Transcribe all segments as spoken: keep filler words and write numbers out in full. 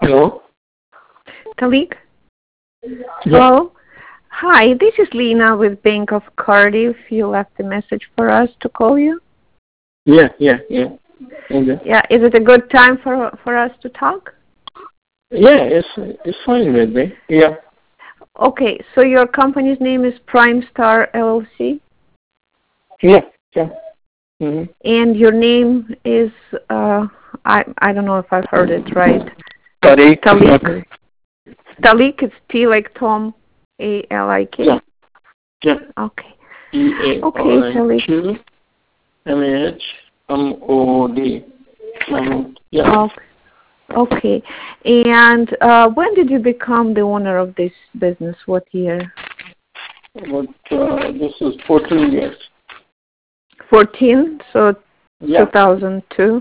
Hello? Talik? Yeah. Hello? Hi, this is Lena with Bank of Cardiff. You left a message for us to call you? Yeah, yeah, yeah. Okay. Yeah, is it a good time for for us to talk? Yeah, it's it's fine with me. Yeah. Okay, so your company's name is Prime Star L L C? Yeah, yeah. Mm-hmm. And your name is, uh, I I don't know if I've heard it right. Tariq. Talik? Talik is T like Tom, A L I K? Yeah. Yeah. Okay. E A Okay, R I Talik. Q M A H M O D. Yeah. Okay. Okay. And uh, when did you become the owner of this business? What year? But uh, this is fourteen years. fourteen, so Yeah. two thousand two.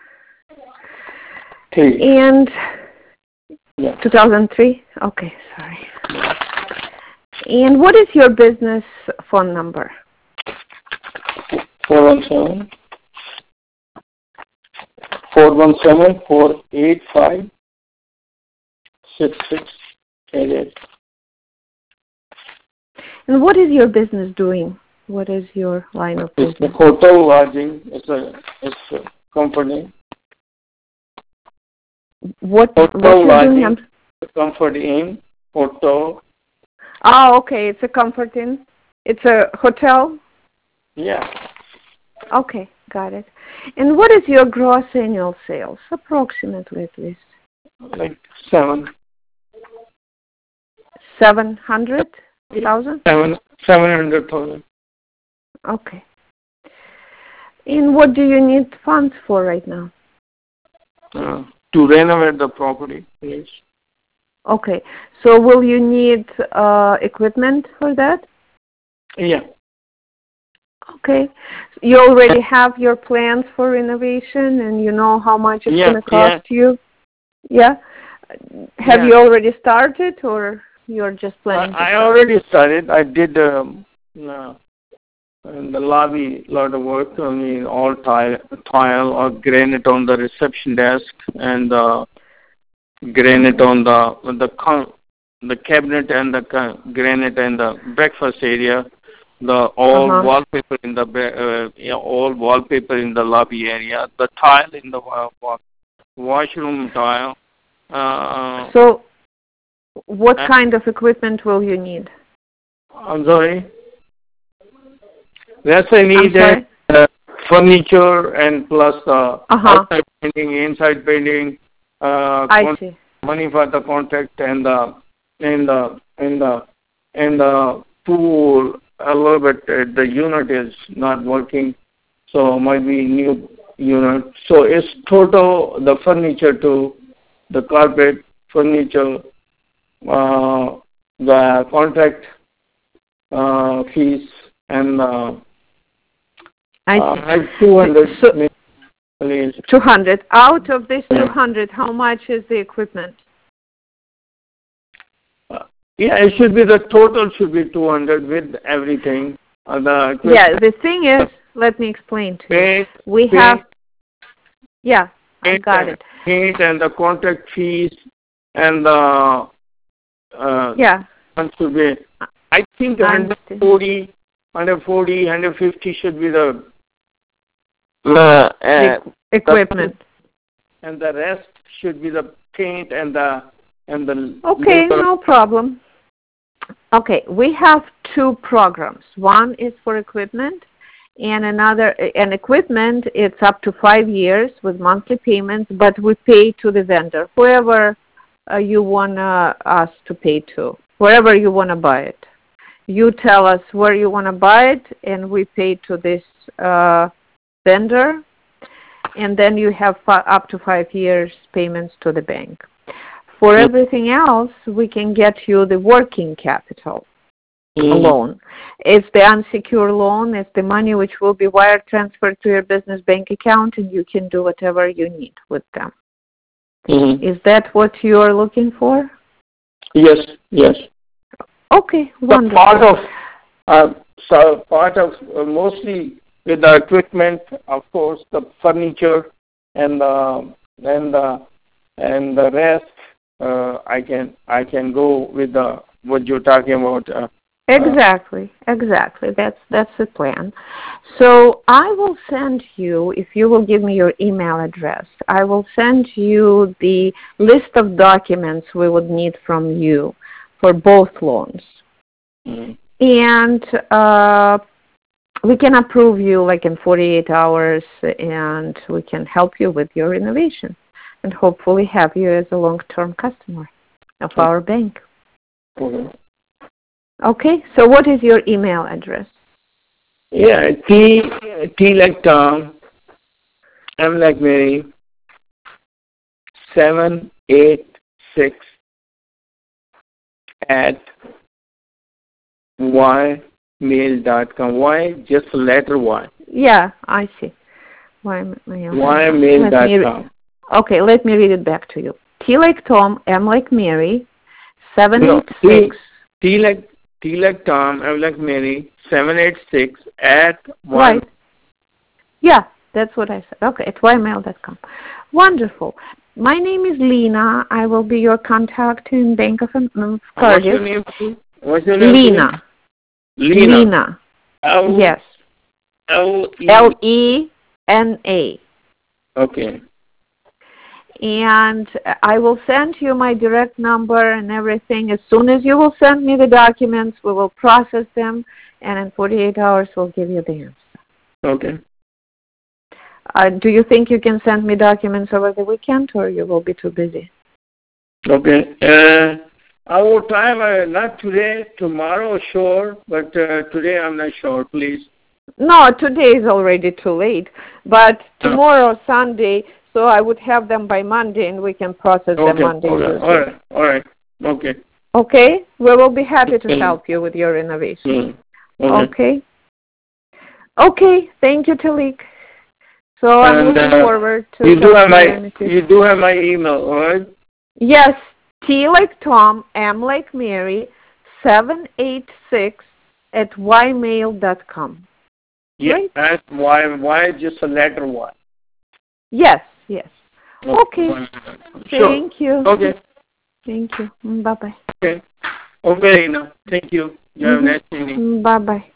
Three. And Yeah. two thousand three? Okay, sorry. And what is your business phone number? Four one seven. Four one seven four eight five six six eight eight. And what is your business doing? What is your line of It's business? a hotel lodging. It's a it's a company. What Hotel what you're lodging. doing? I'm... Comfort Inn hotel. Oh, okay. It's a Comfort Inn. It's a hotel. Yeah. Okay, got it. And what is your gross annual sales, approximately at least? Like seven. Seven hundred thousand. Seven seven hundred thousand. Okay. And what do you need funds for right now? Uh, to renovate the property, please. Okay. So will you need uh, equipment for that? Yeah. Okay. You already have your plans for renovation and you know how much it's Yeah, going to cost yeah. you? Yeah? Have Yeah. you already started or you're just planning I, to I start? already started. I did um, uh, in the lobby a lot of work. I mean, all tile, tile or granite on the reception desk and uh, granite on the the con- the cabinet and the ca- granite and the breakfast area. The all Uh-huh. wallpaper in the uh, yeah, all wallpaper in the lobby area. The tile in the wa- wa- washroom tile. Uh, So what uh, kind of equipment will you need? I'm sorry. Yes, I I'm need sorry? uh, furniture and plus uh, Uh-huh. outside painting, inside painting, uh, I con- see. money for the contract and the and the and the and the pool a little bit. Uh, the unit is not working, so might be new unit. So it's total the furniture to the carpet, furniture, uh, the contract uh, fees and. Uh, I Uh, see. like two hundred, So please. two hundred. Out of this two hundred, how much is the equipment? Uh, yeah, it should be the total should be two hundred with everything. Uh, the Yeah, the thing is, let me explain to you. paint, We paint, have, yeah, I paint, got it. paint and the contract fees and the uh, Yeah. one should be. I think I one understand. forty, one forty, one fifty should be the uh, uh, The equipment. The, and the rest should be the paint and the and the. Okay, no problem. Okay, we have two programs. One is for equipment, and another, and equipment, it's up to five years with monthly payments, but we pay to the vendor, whoever uh, you want uh, us to pay to, wherever you want to buy it. You tell us where you want to buy it, and we pay to this uh, vendor, and then you have fi- up to five years payments to the bank. For everything else, we can get you the working capital Mm. loan. It's the unsecured loan. It's the money which will be wire transferred to your business bank account, and you can do whatever you need with them. Mm-hmm. Is that what you are looking for? Yes, yes. Okay, So wonderful. part of, uh, so part of uh, mostly with the equipment, of course, the furniture and the and the and the rest uh, I can I can go with the what you're talking about. Uh, Exactly, exactly. That's that's the plan. So I will send you, if you will give me your email address, I will send you the list of documents we would need from you for both loans. mm. And uh, we can approve you like in forty-eight hours, and we can help you with your renovation and hopefully have you as a long-term customer of our bank. Okay. Okay, so what is your email address? Yeah, T T like Tom, M like Mary, seven eight six at ymail dot com. Y, just the letter Y. Yeah, I see. Ymail. ymail dot com. Okay, let me read it back to you. T like Tom, M like Mary, seven eight six. T, T like T like Tom, M like Mary, seven eight six at Y. Right. Yeah, that's what I said. Okay, at ymail dot com. Wonderful. My name is Lena. I will be your contact in Bank of Cardiff. What's your name? What's your name? Lena. Lena. Lena. L- yes. L E L E N A. Okay. And I will send you my direct number and everything. As soon as you will send me the documents, we will process them, and in forty-eight hours, we'll give you the answer. Okay. Uh, do you think you can send me documents over the weekend, or you will be too busy? Okay. Uh, I will try, uh, not today, tomorrow, sure, but uh, today I'm not sure, please. No, today is already too late, but tomorrow, Sunday, so I would have them by Monday, and we can process Okay. them Monday. Okay. All right. All right. Okay. Okay? We will be happy to Okay. help you with your renovation. Mm. Okay. Okay? Okay. Thank you, Talik. So I'm And, looking uh, forward to you do have my talking to you. you do have my email, all right? Yes, T like Tom, M like Mary, seven eight six at ymail dot com. Yeah, Right? that's why why just a letter Y. Yes, yes. Okay. Sure. Thank you. Okay. Thank you. Bye bye. Okay. Okay, Lena. Thank you. You have a nice evening. Bye bye.